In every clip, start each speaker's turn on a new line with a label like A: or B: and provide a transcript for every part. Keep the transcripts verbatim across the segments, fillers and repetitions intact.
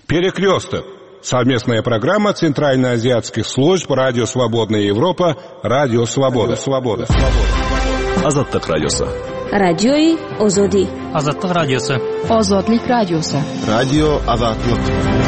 A: Перекресток. Совместная программа Центральноазиатских служб Радио Свободная Европа, Радио Свобода. Свобода.
B: Азаттык радиосы.
C: Радиои Озоди.
D: Азаттык радиосы.
E: Озодлик радиосы.
B: Радио Азаттык.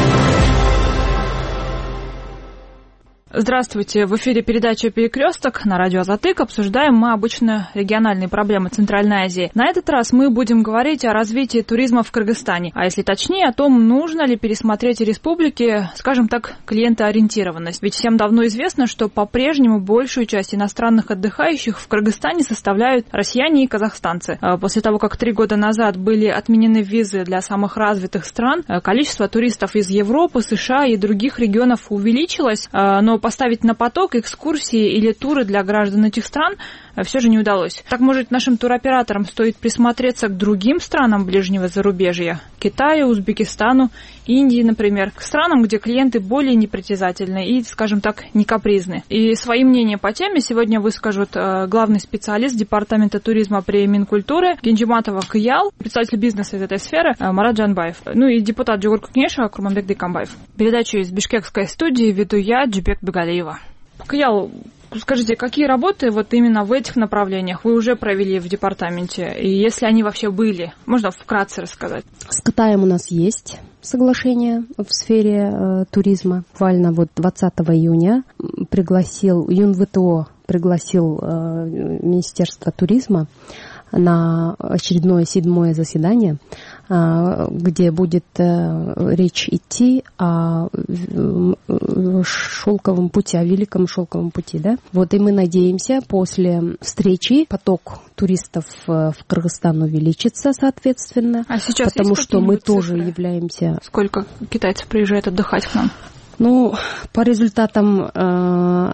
E: Здравствуйте, в эфире передача «Перекресток» на радио «Азаттык». Обсуждаем мы обычно региональные проблемы Центральной Азии. На этот раз мы будем говорить о развитии туризма в Кыргызстане, а если точнее, о том, нужно ли пересмотреть республике, скажем так, клиентоориентированность. Ведь всем давно известно, что по-прежнему большую часть иностранных отдыхающих в Кыргызстане составляют россияне и казахстанцы. После того, как три года назад были отменены визы для самых развитых стран, количество туристов из Европы, США и других регионов увеличилось, но поставить на поток экскурсии или туры для граждан этих стран все же не удалось. Так, может, нашим туроператорам стоит присмотреться к другим странам ближнего зарубежья? Китаю, Узбекистану, Индии, например. К странам, где клиенты более непритязательны и, скажем так, не капризны. И свои мнения по теме сегодня выскажут главный специалист Департамента туризма при Минкультуре Кенжиматова Кыял, представитель бизнеса из этой сферы Марат Жанбаев, ну и депутат Джугурку Кенеша Курманбек Декамбаев. Передачу из бишкекской студии веду я, Джибек Бегалиева. Кыял, скажите, какие работы вот именно в этих направлениях вы уже провели в департаменте? И если они вообще были, можно вкратце рассказать?
F: С Китаем у нас есть соглашение в сфере э, туризма. Буквально вот двадцатого июня пригласил, ЮНВТО пригласил э, Министерство туризма на очередное седьмое заседание, где будет речь идти о шелковом пути, о великом шелковом пути, да? Вот и мы надеемся, после встречи поток туристов в Кыргызстан увеличится, соответственно,
E: а сейчас
F: потому что мы
E: цифры?
F: тоже являемся...
E: Сколько китайцев приезжает отдыхать к нам?
F: Ну, по результатам э,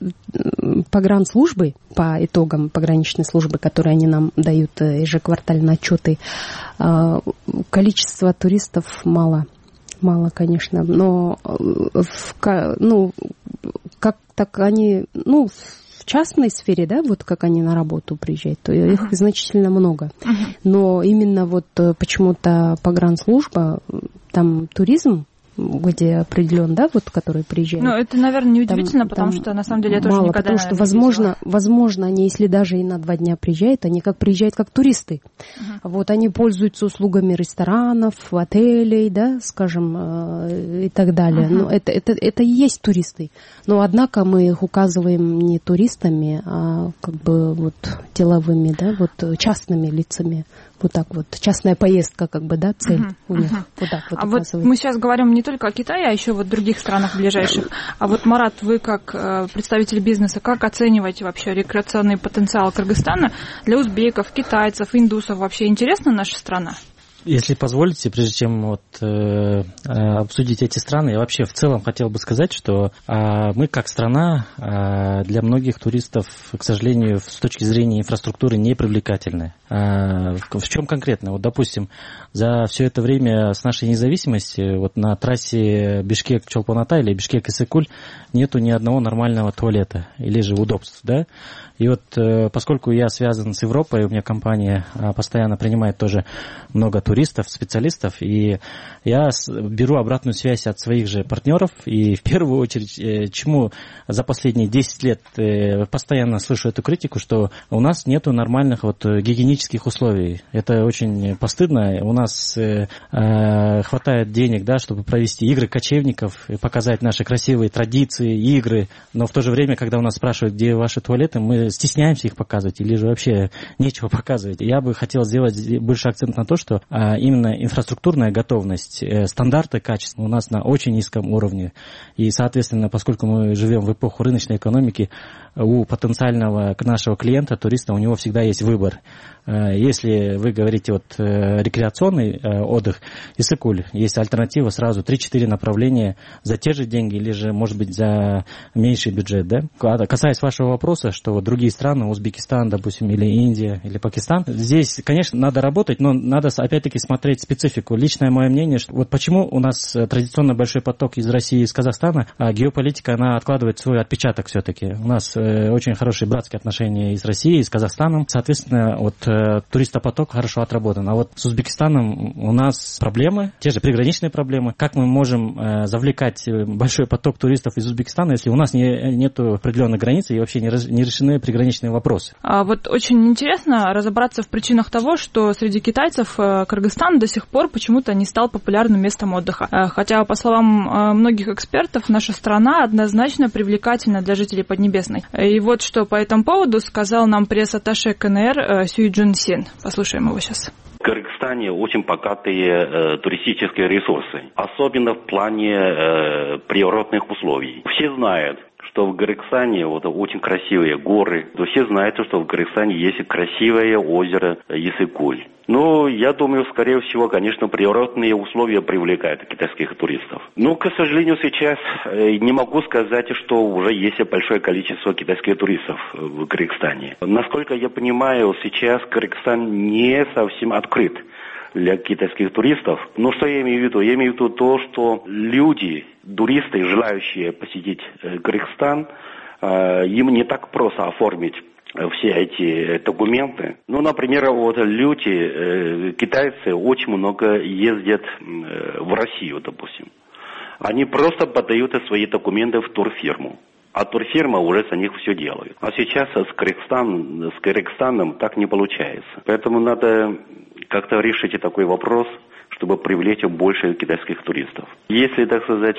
F: погранслужбы, по итогам пограничной службы, которые они нам дают ежеквартальные отчеты, э, количество туристов мало, мало, конечно, но в, ну, как так они, ну, в частной сфере, да, вот как они на работу приезжают, то uh-huh. их значительно много, uh-huh. но именно вот почему-то погранслужба, там туризм, где определен, да, вот, который приезжает.
E: Ну, это, наверное, неудивительно, там, потому там что, на самом деле, я тоже
F: мало,
E: никогда
F: потому что, возможно,
E: не
F: возможно, они, если даже и на два дня приезжают, они как приезжают как туристы. Uh-huh. Вот, они пользуются услугами ресторанов, отелей, да, скажем, и так далее. Uh-huh. Но это, это, это и есть туристы. Но, однако, мы их указываем не туристами, а как бы вот деловыми, да, вот частными лицами. Вот так вот. Частная поездка, как бы, да, цель uh-huh, у них. Uh-huh. Вот так вот.
E: А вот мы сейчас говорим не только о Китае, а еще вот других странах ближайших. А вот, Марат, вы как э, представитель бизнеса, как оцениваете вообще рекреационный потенциал Кыргызстана для узбеков, китайцев, индусов? Вообще интересна наша страна?
D: Если позволите, прежде чем вот, э, обсудить эти страны, я вообще в целом хотел бы сказать, что э, мы как страна э, для многих туристов, к сожалению, с точки зрения инфраструктуры не привлекательны. Э, в, в чем конкретно? Вот, допустим, за все это время с нашей независимости вот на трассе Бишкек-Чолпон-Атай или Бишкек-Иссык-Куль нету ни одного нормального туалета или же удобств, да? И вот поскольку я связан с Европой, у меня компания постоянно принимает тоже много туристов, специалистов, и я беру обратную связь от своих же партнеров, и в первую очередь, чему за последние десять лет постоянно слышу эту критику, что у нас нету нормальных вот гигиенических условий. Это очень постыдно. У нас хватает денег, да, чтобы провести игры кочевников, показать наши красивые традиции, игры, но в то же время, когда у нас спрашивают, где ваши туалеты, мы стесняемся их показывать или же вообще нечего показывать. Я бы хотел сделать больше акцент на то, что а, именно инфраструктурная готовность, э, стандарты качества у нас на очень низком уровне. И, соответственно, поскольку мы живем в эпоху рыночной экономики, у потенциального нашего клиента, туриста, у него всегда есть выбор. Если вы говорите вот рекреационный отдых, Иссык-Куль, есть альтернатива сразу три-четыре направления за те же деньги или же, может быть, за меньший бюджет, да? Касаясь вашего вопроса, что вот другие страны, Узбекистан, допустим, или Индия, или Пакистан, здесь, конечно, надо работать, но надо, опять-таки, опять-таки смотреть специфику. Личное мое мнение, что вот почему у нас традиционно большой поток из России и из Казахстана, а геополитика, она откладывает свой отпечаток все-таки. У нас э, очень хорошие братские отношения и с Россией, и с Казахстаном. Соответственно, вот э, туристопоток хорошо отработан. А вот с Узбекистаном у нас проблемы, те же приграничные проблемы. Как мы можем э, завлекать большой поток туристов из Узбекистана, если у нас не, нету определенных границ и вообще не, раз, не решены приграничные вопросы?
E: А вот очень интересно разобраться в причинах того, что среди китайцев Кыргызстан до сих пор почему-то не стал популярным местом отдыха. Хотя, по словам многих экспертов, наша страна однозначно привлекательна для жителей Поднебесной. И вот что по этому поводу сказал нам пресс-атташе КНР Сюй Джун Син. Послушаем его сейчас.
G: В Кыргызстане очень богатые э, туристические ресурсы, особенно в плане э, природных условий. Все знают, что в Кыргызстане вот, очень красивые горы. Все знают, что в Кыргызстане есть красивое озеро Иссык-Куль. Но я думаю, скорее всего, конечно, природные условия привлекают китайских туристов. Но, к сожалению, сейчас не могу сказать, что уже есть большое количество китайских туристов в Кыргызстане. Насколько я понимаю, сейчас Кыргызстан не совсем открыт для китайских туристов. Но что я имею в виду? Я имею в виду то, что люди, туристы, желающие посетить Кыргызстан, им не так просто оформить все эти документы. Ну, например, вот люди, э, китайцы очень много ездят э, в Россию, допустим. Они просто подают свои документы в турфирму, а турфирма уже за них все делает. А сейчас с Кыргызстаном, с Кыргызстаном так не получается. Поэтому надо как-то решить такой вопрос, чтобы привлечь больше китайских туристов. Если, так сказать,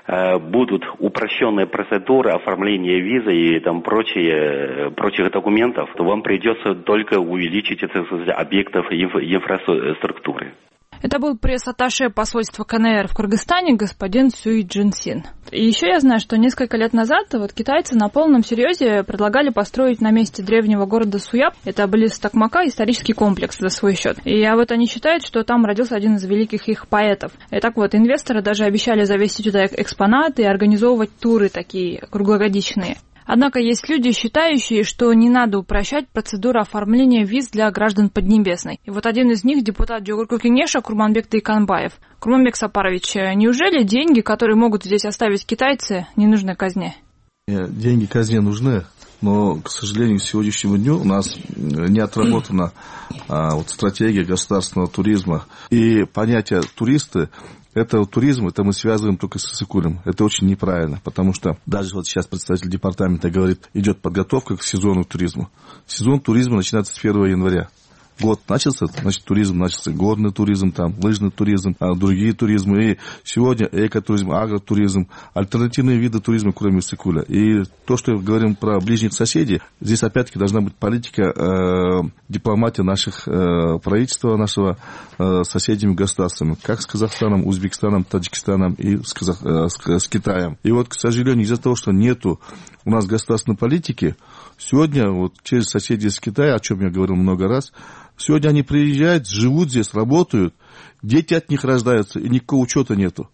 G: будут упрощенные процедуры оформления визы и там прочие, прочих документов, то вам придется только увеличить, так сказать, объектов инфраструктуры.
E: Это был пресс-атташе посольства КНР в Кыргызстане господин Сюй Джун Син. И еще я знаю, что несколько лет назад вот китайцы на полном серьезе предлагали построить на месте древнего города Суяб, это близ Токмака, исторический комплекс за свой счет. И а вот они считают, что там родился один из великих их поэтов. И так вот, инвесторы даже обещали завести туда экспонаты и организовывать туры такие круглогодичные. Однако есть люди, считающие, что не надо упрощать процедуру оформления виз для граждан Поднебесной. И вот один из них, депутат Джугурку Кенеша Курманбек Тайканбаев. Курманбек Сапарович, неужели деньги, которые могут здесь оставить китайцы, не нужны казне?
H: Деньги казне нужны, но, к сожалению, к сегодняшнему дню у нас не отработана а, вот, стратегия государственного туризма. И понятие туристы, это туризм, это мы связываем только с Иссык-Кулем. Это очень неправильно, потому что даже вот сейчас представитель департамента говорит, идет подготовка к сезону туризма. Сезон туризма начинается с первого января. Год начался, значит, туризм начался, горный туризм, там, лыжный туризм, а другие туризмы. И сегодня экотуризм, агротуризм, альтернативные виды туризма, кроме Иссык-Куля. И то, что говорим про ближних соседей, здесь опять-таки должна быть политика, э, дипломатия наших э, правительства, нашего э, соседними государствами, как с Казахстаном, Узбекистаном, Таджикистаном и с, Казах, э, с, с Китаем. И вот, к сожалению, из-за того, что нету у нас государственной политики, сегодня вот через соседей с Китая, о чем я говорил много раз, сегодня они приезжают, живут здесь, работают, дети от них рождаются, и никакого учета нету.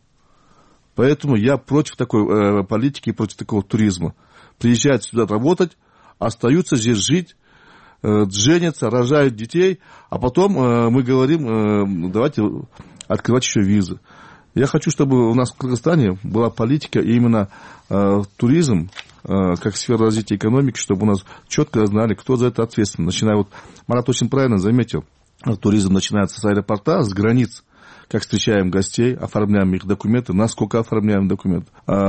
H: Поэтому я против такой э, политики, против такого туризма. Приезжают сюда работать, остаются здесь жить, э, женятся, рожают детей, а потом э, мы говорим, э, давайте открывать еще визы. Я хочу, чтобы у нас в Кыргызстане была политика именно э, туризм, как сфера развития экономики, чтобы у нас четко знали, кто за это ответственен. Начиная вот, Марат очень правильно заметил, туризм начинается с аэропорта, с границ, как встречаем гостей, оформляем их документы, насколько оформляем документы.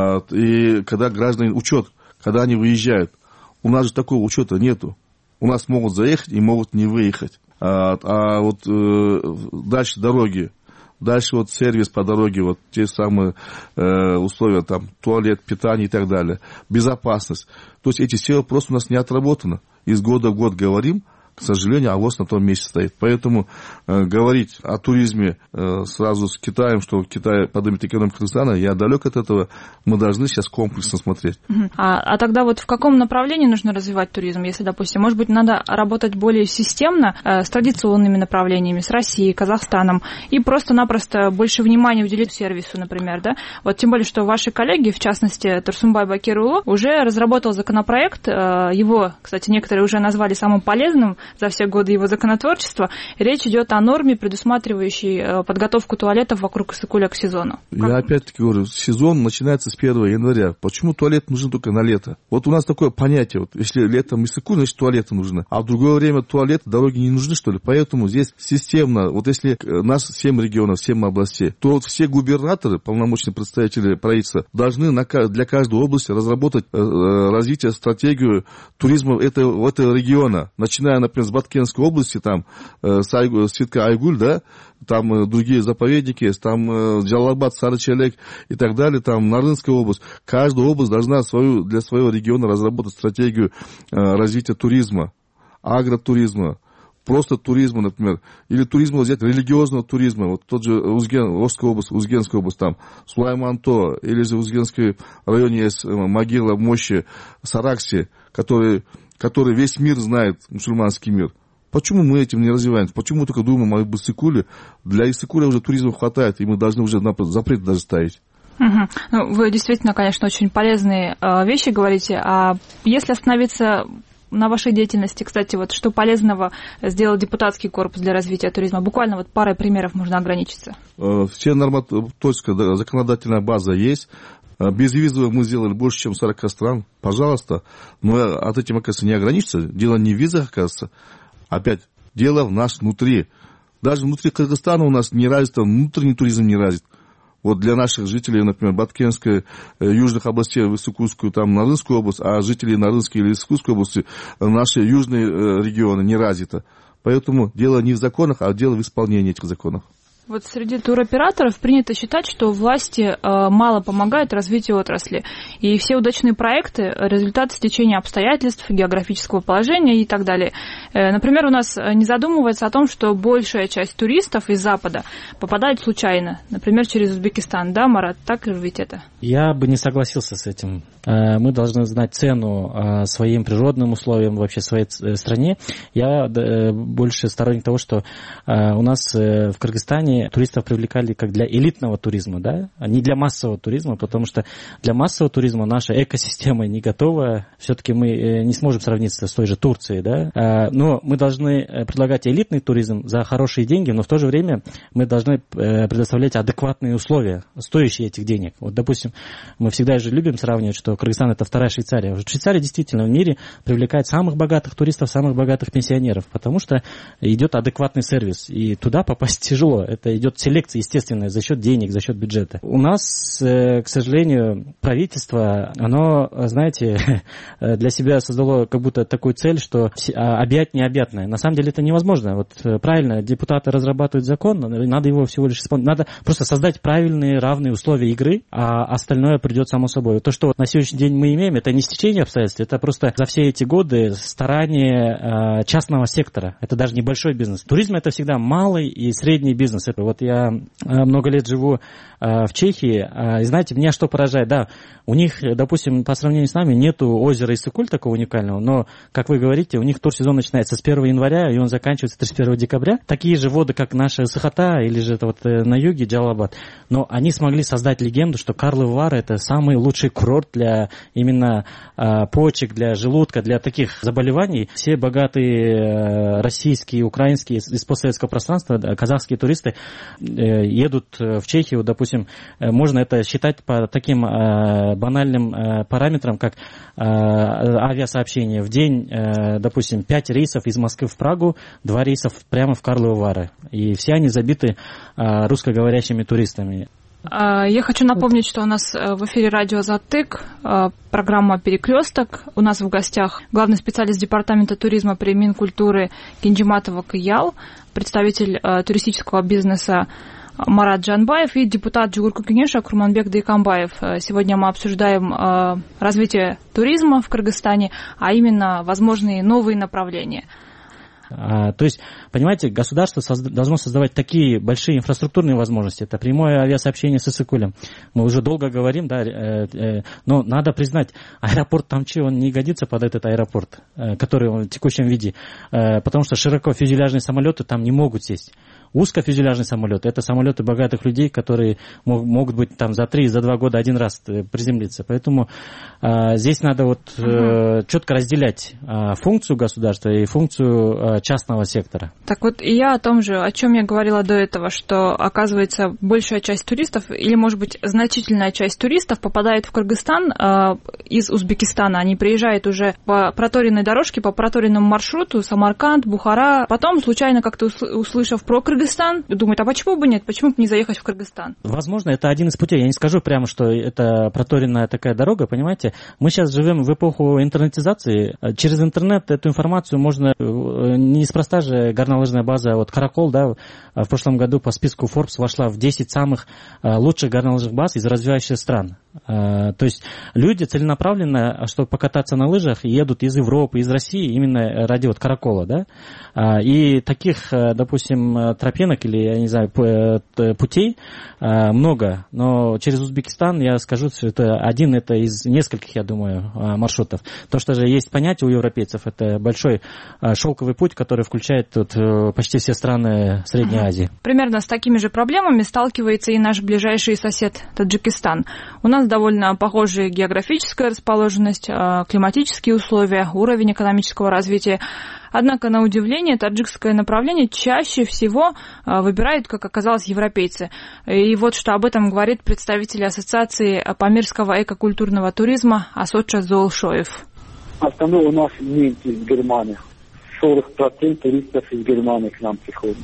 H: И когда граждане, учет, когда они выезжают, у нас же такого учета нету. У нас могут заехать и могут не выехать. А, а вот дальше дороги. Дальше вот сервис по дороге, вот те самые э, условия, там, туалет, питание и так далее. Безопасность. То есть эти все просто у нас не отработаны. Из года в год говорим, к сожалению, авось на том месте стоит. Поэтому э, говорить о туризме э, сразу с Китаем, что Китай поднимет экономику Кыргызстана, я далек от этого. Мы должны сейчас комплексно смотреть.
E: А, а тогда вот в каком направлении нужно развивать туризм? Если, допустим, может быть, надо работать более системно э, с традиционными направлениями, с Россией, Казахстаном, и просто-напросто больше внимания уделить сервису, например, да? Вот тем более, что ваши коллеги, в частности, Турсунбай Бакир Улу, уже разработал законопроект, э, его, кстати, некоторые уже назвали самым полезным за все годы его законотворчества. Речь идет о норме, предусматривающей подготовку туалетов вокруг Иссык-Куля к сезону. Как...
H: Я опять-таки говорю, сезон начинается с первого января. Почему туалет нужен только на лето? Вот у нас такое понятие, вот, если летом Иссык-Куль, значит туалеты нужны. А в другое время туалеты, дороги не нужны, что ли? Поэтому здесь системно, вот если нас семь регионов, семь областей, то вот все губернаторы, полномочные представители правительства, должны на, для каждой области разработать э, развитие, стратегию туризма этого, этого региона. Начиная, например, с Баткенской области, там, э, с Айгу, Ситка Айгуль, да, там э, другие заповедники, там э, Джалалабад, Сары-Челек и так далее, там Нарынская область. Каждая область должна свою, для своего региона разработать стратегию э, развития туризма, агротуризма, просто туризма, например, или туризма взять, религиозного туризма, вот тот же Узген, Озская область, Узгенская область, там, Сулайман-То, или же в Узгенской районе есть могила мощи Саракси, который, который весь мир знает, мусульманский мир. Почему мы этим не развиваемся? Почему только думаем о Иссык-Куле? Для Иссык-Куля уже туризма хватает, и мы должны уже запрет даже ставить.
E: Угу. Ну, вы действительно, конечно, очень полезные э, вещи говорите. А если остановиться на вашей деятельности, кстати, вот что полезного сделал депутатский корпус для развития туризма? Буквально вот парой примеров можно ограничиться.
H: Все нормотворческая законодательная база есть. Безвизово мы сделали больше, чем сорок стран. Пожалуйста. Но от этим, оказывается, не ограничится. Дело не в визах, оказывается. Опять, дело в нас внутри. Даже внутри Кыргызстана у нас не развит, внутренний туризм не развит. Вот для наших жителей, например, Баткенской, южных областей, Иссык-Кульскую, там, Нарынскую область, а жителей Нарынской или Иссык-Кульской области, наши южные регионы не развиты. Поэтому дело не в законах, а дело в исполнении этих законов.
E: Вот среди туроператоров принято считать, что власти э, мало помогают развитию отрасли. И все удачные проекты – результат стечения обстоятельств, географического положения и так далее. Э, например, у нас не задумывается о том, что большая часть туристов из Запада попадает случайно. Например, через Узбекистан. Да, Марат, так ли ведь это?
D: Я бы не согласился с этим. Э, мы должны знать цену э, своим природным условиям, вообще своей стране. Я э, больше сторонник того, что э, у нас э, в Кыргызстане туристов привлекали как для элитного туризма, да, а не для массового туризма, потому что для массового туризма наша экосистема не готова. Все-таки мы не сможем сравниться с той же Турцией, да. Но мы должны предлагать элитный туризм за хорошие деньги, но в то же время мы должны предоставлять адекватные условия, стоящие этих денег. Вот, допустим, мы всегда же любим сравнивать, что Кыргызстан – это вторая Швейцария. Швейцария действительно в мире привлекает самых богатых туристов, самых богатых пенсионеров, потому что идет адекватный сервис, и туда попасть тяжело. Это идет селекция естественная за счет денег, за счет бюджета. У нас, к сожалению, правительство, оно, знаете, для себя создало как будто такую цель, что объять необъятное. На самом деле это невозможно. Вот правильно, депутаты разрабатывают закон, надо его всего лишь исполнить. Надо просто создать правильные, равные условия игры, а остальное придет само собой. То, что вот на сегодняшний день мы имеем, это не стечение обстоятельств, это просто за все эти годы старания частного сектора. Это даже небольшой бизнес. Туризм – это всегда малый и средний бизнес. Вот я много лет живу в Чехии, и знаете, меня что поражает, да, у них, допустим, по сравнению с нами нету озера Иссык-Куль такого уникального, но, как вы говорите, у них турсезон начинается с первого января, и он заканчивается тридцать первого декабря. Такие же воды, как наша Сахата, или же это вот на юге Джалалабад, но они смогли создать легенду, что Карловы Вары – это самый лучший курорт для именно почек, для желудка, для таких заболеваний. Все богатые российские, украинские, из постсоветского пространства, казахские туристы едут в Чехию, допустим, можно это считать по таким банальным параметрам, как авиасообщение. В день, допустим, пять рейсов из Москвы в Прагу, два рейса прямо в Карловы Вары. И все они забиты русскоговорящими туристами.
E: Я хочу напомнить, что у нас в эфире радио «Азаттык», программа «Перекресток». У нас в гостях главный специалист департамента туризма при Минкультуры Кенжиматова Кыял, представитель туристического бизнеса Марат Джанбаев и депутат Джугурку Кенеша Курманбек Дайкамбаев. Сегодня мы обсуждаем развитие туризма в Кыргызстане, а именно возможные новые направления.
D: То есть, понимаете, государство созда- должно создавать такие большие инфраструктурные возможности. Это прямое авиасообщение с Иссык-Кулем. Мы уже долго говорим, да, э, э, но надо признать, аэропорт Тамчи, он не годится под этот аэропорт, э, который в текущем виде, э, потому что широко фюзеляжные самолеты там не могут сесть. узкофюзеляжный самолет, это самолеты богатых людей, которые мог, могут быть там за три, за два года один раз приземлиться. Поэтому э, здесь надо вот э, четко разделять э, функцию государства и функцию э, частного сектора.
E: Так вот, и я о том же, о чем я говорила до этого, что, оказывается, большая часть туристов, или, может быть, значительная часть туристов попадает в Кыргызстан э, из Узбекистана. Они приезжают уже по проторенной дорожке, по проторенному маршруту, Самарканд, Бухара. Потом, случайно как-то услышав про Кыргызстан, думают, а почему бы нет, почему бы не заехать в Кыргызстан?
D: Возможно, это один из путей. Я не скажу прямо, что это проторенная такая дорога, понимаете. Мы сейчас живем в эпоху интернетизации. Через интернет эту информацию можно... Неспроста же горнолыжная база вот Каракол, да, в прошлом году по списку Forbes вошла в десять самых лучших горнолыжных баз из развивающихся стран. То есть люди целенаправленно, чтобы покататься на лыжах, едут из Европы, из России именно ради вот Каракола, да. И таких, допустим, тропинок или, я не знаю, путей много, но через Узбекистан я скажу, что это один это из нескольких, я думаю, маршрутов. То, что же есть понятие у европейцев, это большой шелковый путь, который включает тут почти все страны Средней Азии.
E: Примерно с такими же проблемами сталкивается и наш ближайший сосед Таджикистан. У нас довольно похожая географическая расположенность, климатические условия, уровень экономического развития. Однако, на удивление, таджикское направление чаще всего выбирают, как оказалось, европейцы. И вот что об этом говорит представитель Ассоциации памирского экокультурного туризма Асотша Зоолшоев.
I: Основное у нас немцы из Германии. сорок процентов туристов из Германии к нам приходят.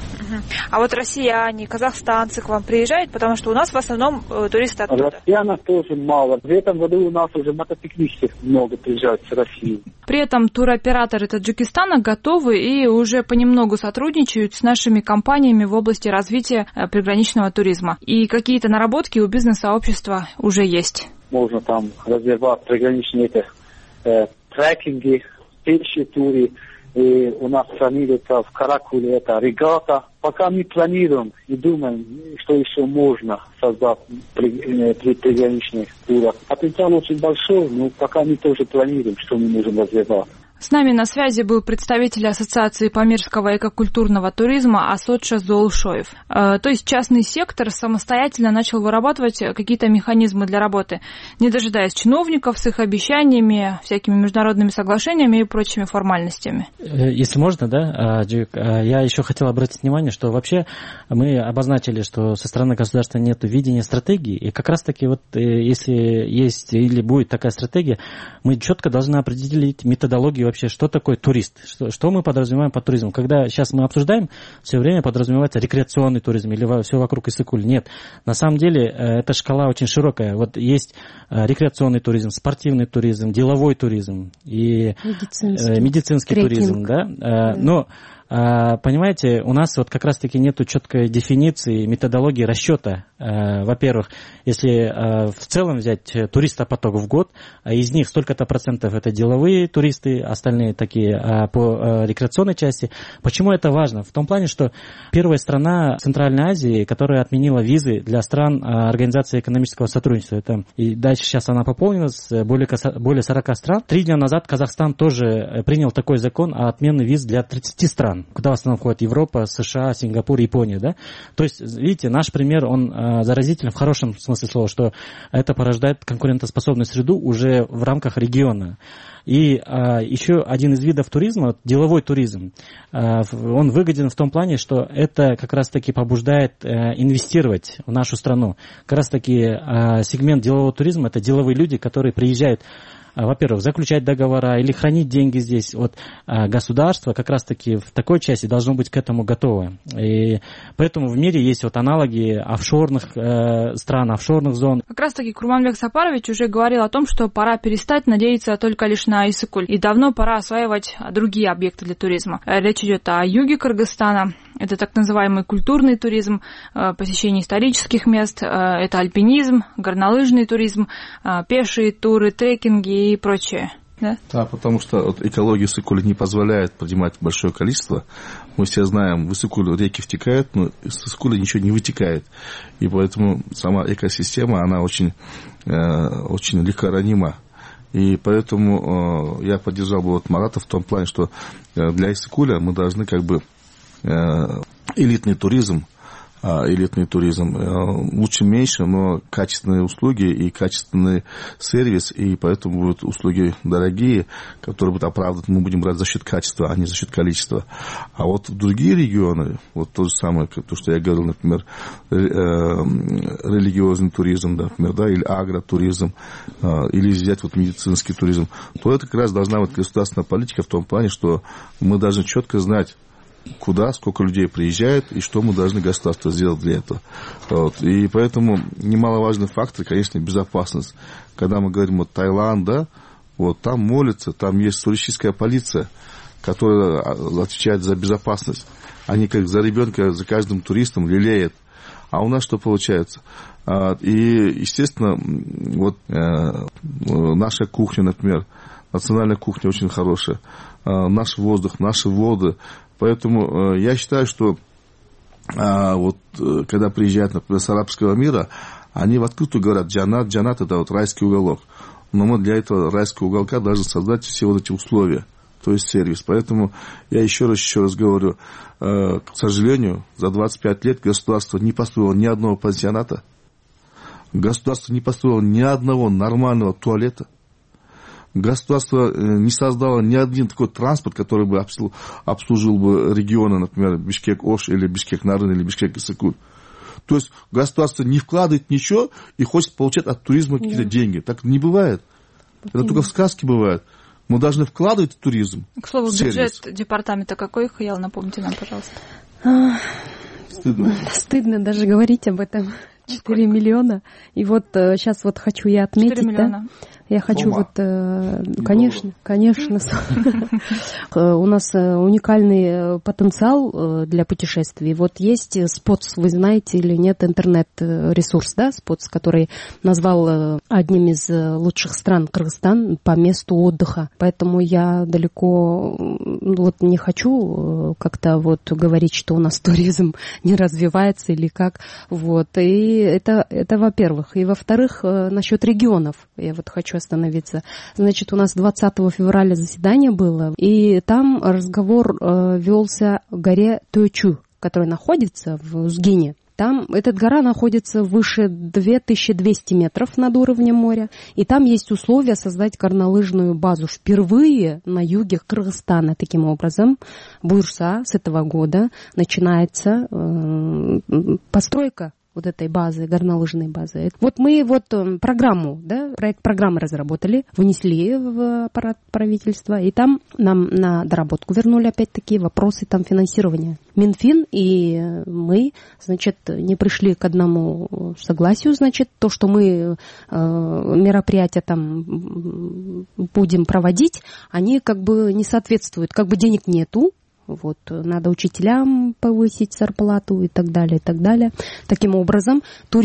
E: А вот россияне, казахстанцы к вам приезжают, потому что у нас в основном э, туристы оттуда.
I: Россиянов тоже мало. В этом году у нас уже мотоциклистов много приезжают с России.
E: При этом туроператоры Таджикистана готовы и уже понемногу сотрудничают с нашими компаниями в области развития э, приграничного туризма. И какие-то наработки у бизнес-сообщества уже есть.
I: Можно там развивать приграничные это, э, трекинги, пешие туры. И у нас планируется в Каракуле это регата. Пока мы планируем и думаем, что еще можно создать при, при приграничных турах. Потенциал очень большой, но пока мы тоже планируем, что мы можем развивать.
E: С нами на связи был представитель Ассоциации памирского экокультурного туризма Асотша Зоолшоев. Э, то есть частный сектор самостоятельно начал вырабатывать какие-то механизмы для работы, не дожидаясь чиновников с их обещаниями, всякими международными соглашениями и прочими формальностями.
D: Если можно, да, я еще хотел обратить внимание, что вообще мы обозначили, что со стороны государства нет видения стратегии, и как раз-таки вот если есть или будет такая стратегия, мы четко должны определить методологию вообще, что такое турист, что, что мы подразумеваем под туризмом. Когда сейчас мы обсуждаем, все время подразумевается рекреационный туризм или все вокруг Иссык-Куль. Нет, на самом деле эта шкала очень широкая. Вот есть рекреационный туризм, спортивный туризм, деловой туризм и медицинский, медицинский туризм, да? Да. Но понимаете, у нас вот как раз-таки нету четкой дефиниции, методологии расчета. Во-первых, если в целом взять туристопоток в год, из них столько-то процентов это деловые туристы, остальные такие по рекреационной части. Почему это важно? В том плане, что первая страна Центральной Азии, которая отменила визы для стран Организации экономического сотрудничества. Это, и дальше сейчас она пополнена с более, более сорока стран. Три дня назад Казахстан тоже принял такой закон о отмене виз для тридцати стран, куда в основном входит Европа, США, Сингапур, Япония, да? То есть, видите, наш пример, он э, заразителен в хорошем смысле слова, что это порождает конкурентоспособную среду уже в рамках региона. И э, еще один из видов туризма, деловой туризм, э, он выгоден в том плане, что это как раз-таки побуждает э, инвестировать в нашу страну. Как раз-таки э, сегмент делового туризма – это деловые люди, которые приезжают, во-первых, заключать договора или хранить деньги здесь. Вот государство как раз-таки в такой части должно быть к этому готово. И поэтому в мире есть вот аналоги офшорных э, стран, офшорных зон.
E: Как раз-таки Курманбек Сапарович уже говорил о том, что пора перестать надеяться только лишь на Иссык-Куль. И давно пора осваивать другие объекты для туризма. Речь идет о юге Кыргызстана. Это так называемый культурный туризм, посещение исторических мест, это альпинизм, горнолыжный туризм, пешие туры, трекинги и прочее. Да?
H: Да, потому что вот экология Иссык-Куля не позволяет поднимать большое количество. Мы все знаем, в Иссык-Куль реки втекают, но из Иссык-Куля ничего не вытекает. И поэтому сама экосистема, она очень, очень легко ранима. И поэтому я поддержал бы вот Марата в том плане, что для Иссык-Куля мы должны как бы элитный туризм, элитный туризм. Лучше меньше, но качественные услуги и качественный сервис, и поэтому будут услуги дорогие, которые будут оправданы, мы будем брать за счет качества, а не за счет количества. А вот в другие регионы, вот то же самое, то, что я говорил, например, религиозный туризм, например, да, или агротуризм, или взять вот медицинский туризм, то это как раз должна быть государственная политика в том плане, что мы должны четко знать, куда, сколько людей приезжает, и что мы должны государство сделать для этого. Вот. И поэтому немаловажный фактор, конечно, безопасность. Когда мы говорим, вот Таиланд, да, вот там молятся, там есть туристическая полиция, которая отвечает за безопасность. Они как за ребенка, за каждым туристом лелеют. А у нас что получается? И, естественно, вот наша кухня, например, национальная кухня очень хорошая, наш воздух, наши воды. Поэтому я считаю, что вот когда приезжают, например, с арабского мира, они в открытую говорят, джанат, джанат, это вот райский уголок. Но мы для этого райского уголка должны создать все вот эти условия, то есть сервис. Поэтому я еще раз, еще раз говорю, к сожалению, за двадцать пять лет государство не построило ни одного пансионата, государство не построило ни одного нормального туалета, государство не создало ни один такой транспорт, который бы обслужил, обслужил бы регионы, например, Бишкек-Ош или Бишкек-Нарын или Бишкек-Исыкуль. То есть государство не вкладывает ничего и хочет получать от туризма какие-то да. деньги. Так не бывает. Это Именно. Только в сказке бывает. Мы должны вкладывать в туризм.
E: К слову, бюджет департамента какой, Хаял, напомните нам, пожалуйста.
F: Стыдно. Стыдно даже говорить об этом. четыре миллиона. И вот сейчас вот хочу я отметить. четыре миллиона. Да? Я хочу Ума. вот, конечно, конечно, у нас уникальный потенциал для путешествий. Вот есть Спотс, вы знаете или нет, интернет-ресурс, да, Спотс, который назвал одним из лучших стран Кыргызстан по месту отдыха. Поэтому я далеко вот не хочу как-то вот говорить, что у нас туризм не развивается или как. Вот. И это, это во-первых. И во-вторых, насчет регионов. Я вот хочу остановиться. Значит, у нас двадцатого февраля заседание было, и там разговор э, велся о горе Тойчу, которая находится в Узгине. Там эта гора находится выше две тысячи двести метров над уровнем моря, и там есть условия создать горнолыжную базу впервые на юге Кыргызстана. Таким образом, Буйрса с этого года начинается э, постройка вот этой базы, горнолыжной базы. Вот мы вот программу, да, проект программы разработали, внесли в аппарат правительства, и там нам на доработку вернули опять-таки вопросы там финансирования. Минфин и мы, значит, не пришли к одному согласию, значит, то, что мы э, мероприятия там будем проводить, они как бы не соответствуют, как бы денег нету. Вот, надо учителям повысить зарплату и так далее, и так далее. Таким образом,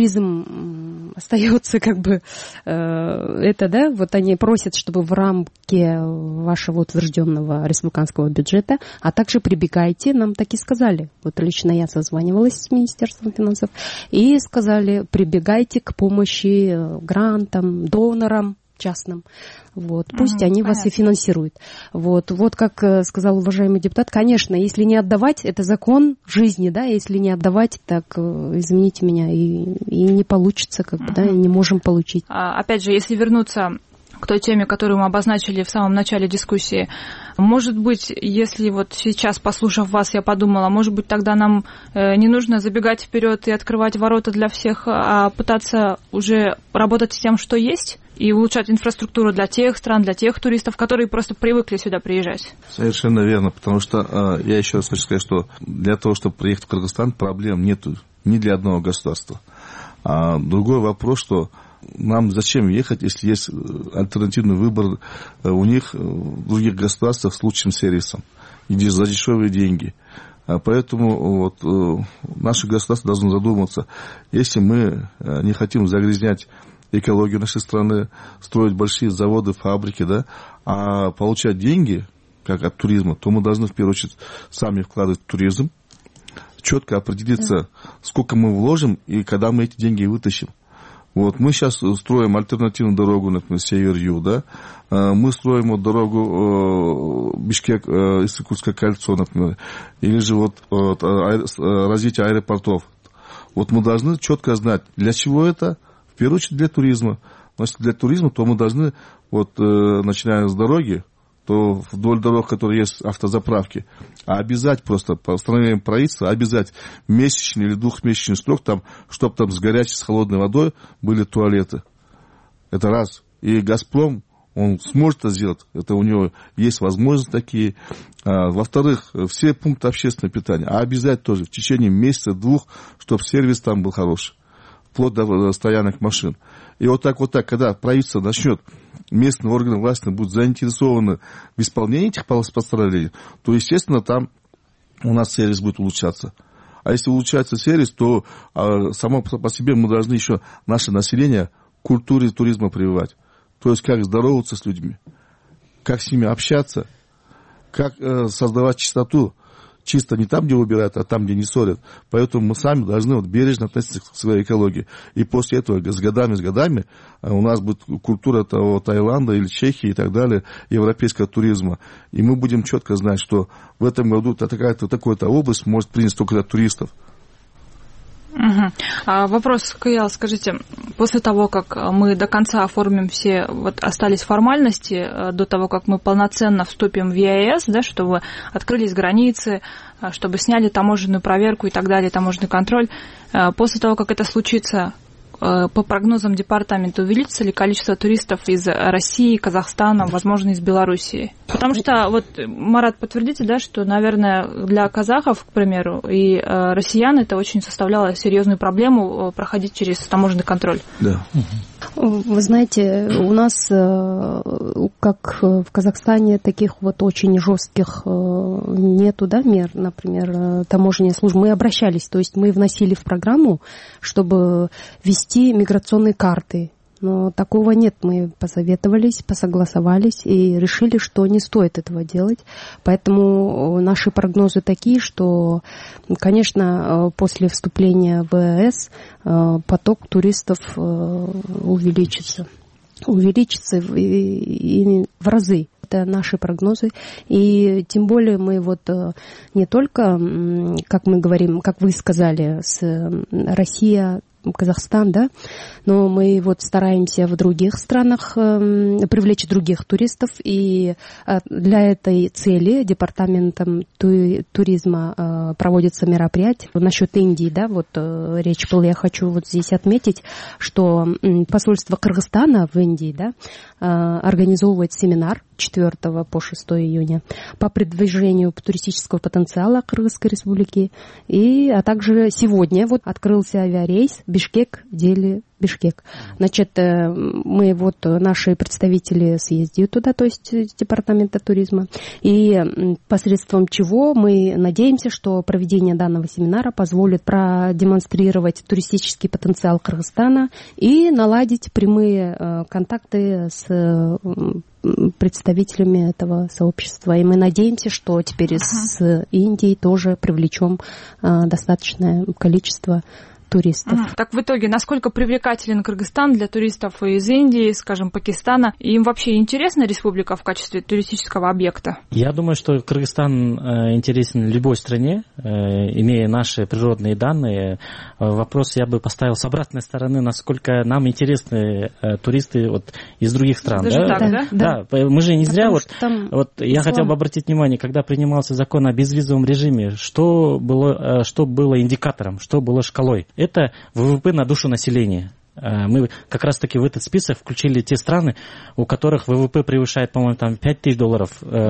F: туризм остается как бы, э, это, да, вот они просят, чтобы в рамке вашего утвержденного республиканского бюджета, а также прибегайте, нам так и сказали. Вот лично я созванивалась с Министерством финансов, и сказали, прибегайте к помощи грантам, донорам частным. Вот. Пусть mm, они понятно. Вас и финансируют. Вот. Вот как сказал уважаемый депутат, конечно, если не отдавать, это закон жизни, да, если не отдавать, так, извините меня, и, и не получится, как бы, mm-hmm. да, и не можем получить.
E: А, опять же, если вернуться к той теме, которую мы обозначили в самом начале дискуссии, может быть, если вот сейчас, послушав вас, я подумала, может быть, тогда нам не нужно забегать вперед и открывать ворота для всех, а пытаться уже работать с тем, что есть, и улучшать инфраструктуру для тех стран, для тех туристов, которые просто привыкли сюда приезжать.
H: Совершенно верно, потому что я еще раз хочу сказать, что для того, чтобы приехать в Кыргызстан, проблем нету ни для одного государства. А другой вопрос, что нам зачем ехать, если есть альтернативный выбор у них в других государствах с лучшим сервисом и за дешевые деньги. Поэтому вот, наше государство должно задуматься, если мы не хотим загрязнять экологию нашей страны, строить большие заводы, фабрики, да, а получать деньги, как от туризма, то мы должны в первую очередь сами вкладывать в туризм, четко определиться, сколько мы вложим и когда мы эти деньги вытащим. Вот, мы сейчас строим альтернативную дорогу, например, север-юг, да, мы строим вот дорогу Бишкек, Иссык-Кульское кольцо, например, или же вот, вот развитие аэропортов. Вот мы должны четко знать, для чего это, в первую очередь для туризма. Но если для туризма, то мы должны, вот, начиная с дороги, то вдоль дорог, которые есть автозаправки, а обязать просто по постановлениям правительства, обязать месячный или двухмесячный срок, там, чтобы там с горячей, с холодной водой были туалеты. Это раз. И «Газпром», он сможет это сделать, это у него есть возможности такие. А, во-вторых, все пункты общественного питания, а обязать тоже в течение месяца-двух, чтобы сервис там был хороший, вплоть до стоянок машин. И вот так, вот так, когда правительство начнет, местные органы власти будут заинтересованы в исполнении этих постановлений, то, естественно, там у нас сервис будет улучшаться. А если улучшается сервис, то а, само по себе мы должны еще наше население к культуре туризма прививать. То есть, как здороваться с людьми, как с ними общаться, как э, создавать чистоту. Чисто не там, где убирают, а там, где не ссорят. Поэтому мы сами должны вот бережно относиться к своей экологии. И после этого с годами, с годами у нас будет культура того Таиланда или Чехии и так далее, европейского туризма. И мы будем четко знать, что в этом году такая-то, такая-то область может принять столько туристов.
E: Угу. А вопрос, Каял, скажите, после того, как мы до конца оформим все, вот остались формальности, до того, как мы полноценно вступим в ЕАЭС, да, чтобы открылись границы, чтобы сняли таможенную проверку и так далее, таможенный контроль, после того, как это случится, по прогнозам департамента, увеличится ли количество туристов из России, Казахстана, возможно, из Белоруссии? Потому что, вот, Марат, подтвердите, да, что, наверное, для казахов, к примеру, и россиян это очень составляло серьезную проблему проходить через таможенный контроль.
H: Да.
F: Вы знаете, у нас, как в Казахстане, таких вот очень жестких нету, да, мер, например, таможенная служба. Мы обращались, то есть мы вносили в программу, чтобы вести миграционные карты. Но такого нет. Мы посоветовались, посогласовались и решили, что не стоит этого делать. Поэтому наши прогнозы такие, что, конечно, после вступления в ЕАЭС поток туристов увеличится. Увеличится и в разы. Это наши прогнозы. И тем более мы вот не только, как мы говорим, как вы сказали, с Россия, Казахстан, да, но мы вот стараемся в других странах э, привлечь других туристов, и э, для этой цели департаментом ту, туризма э, проводятся мероприятия. Насчет Индии, да, вот э, речь была, я хочу вот здесь отметить, что э, посольство Кыргызстана в Индии, да, э, организовывает семинар четвёртого по шестого июня по продвижению туристического потенциала Кыргызской республики, и, а также сегодня вот открылся авиарейс Бишкек, Дели, Бишкек. Значит, мы вот, наши представители съездили туда, то есть департамента туризма, и посредством чего мы надеемся, что проведение данного семинара позволит продемонстрировать туристический потенциал Кыргызстана и наладить прямые контакты с представителями этого сообщества. И мы надеемся, что теперь с Индией тоже привлечем достаточное количество туристов.
E: Ага. Так в итоге, насколько привлекателен Кыргызстан для туристов из Индии, скажем, Пакистана? Им вообще интересна республика в качестве туристического объекта?
D: Я думаю, что Кыргызстан э, интересен любой стране, э, имея наши природные данные. Э, вопрос я бы поставил с обратной стороны, насколько нам интересны э, туристы вот, из других стран.
E: Даже
D: да?
E: так, да?
D: Да, да. Мы же не зря, вот, вот я хотел бы обратить внимание, когда принимался закон о безвизовом режиме, что было, э, что было индикатором, что было шкалой? Это ВВП на душу населения. Мы как раз-таки в этот список включили те страны, у которых ВВП превышает, по-моему, там пять тысяч долларов.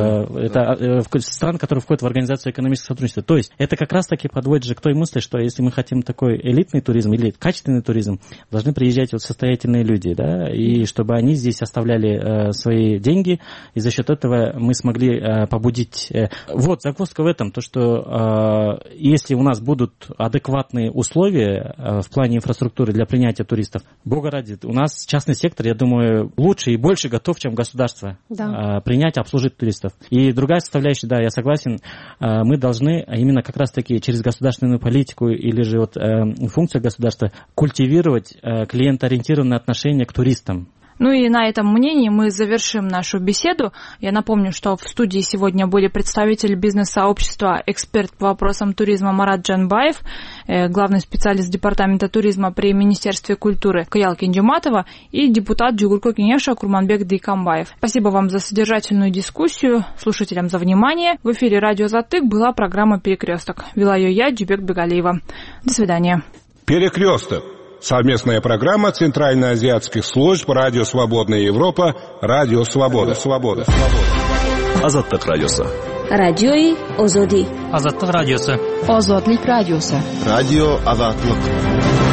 D: Это страны, которые входят в Организацию экономического сотрудничества. То есть это как раз-таки подводит же к той мысли, что если мы хотим такой элитный туризм или качественный туризм, должны приезжать вот состоятельные люди, да, и чтобы они здесь оставляли свои деньги, и за счет этого мы смогли побудить... Вот, загвоздка в этом, то, что если у нас будут адекватные условия в плане инфраструктуры для принятия туристов, туристов. Бога ради, у нас частный сектор, я думаю, лучше и больше готов, чем государство
F: да.
D: принять, обслужить туристов. И другая составляющая, да, я согласен, мы должны именно как раз-таки через государственную политику или же вот функцию государства культивировать клиентоориентированное отношение к туристам.
E: Ну и на этом мнении мы завершим нашу беседу. Я напомню, что в студии сегодня были представитель бизнес-сообщества, эксперт по вопросам туризма Марат Джанбаев, главный специалист департамента туризма при Министерстве культуры Каял Кенжематова и депутат Джугурку Кенеша Курманбек Дикамбаев. Спасибо вам за содержательную дискуссию, слушателям за внимание. В эфире радио Азаттык была программа «Перекресток». Вела ее я, Джубек Бегалиева. До свидания.
A: «Перекресток». Совместная программа Центральноазиатских служб «Радио Свободная Европа», «Радио Свобода». Свобода.
B: Азаттык радиосы.
C: Радиои Озоди.
D: Азаттык радиосы.
F: Озодлик радиосы.
B: Радио Азаттык.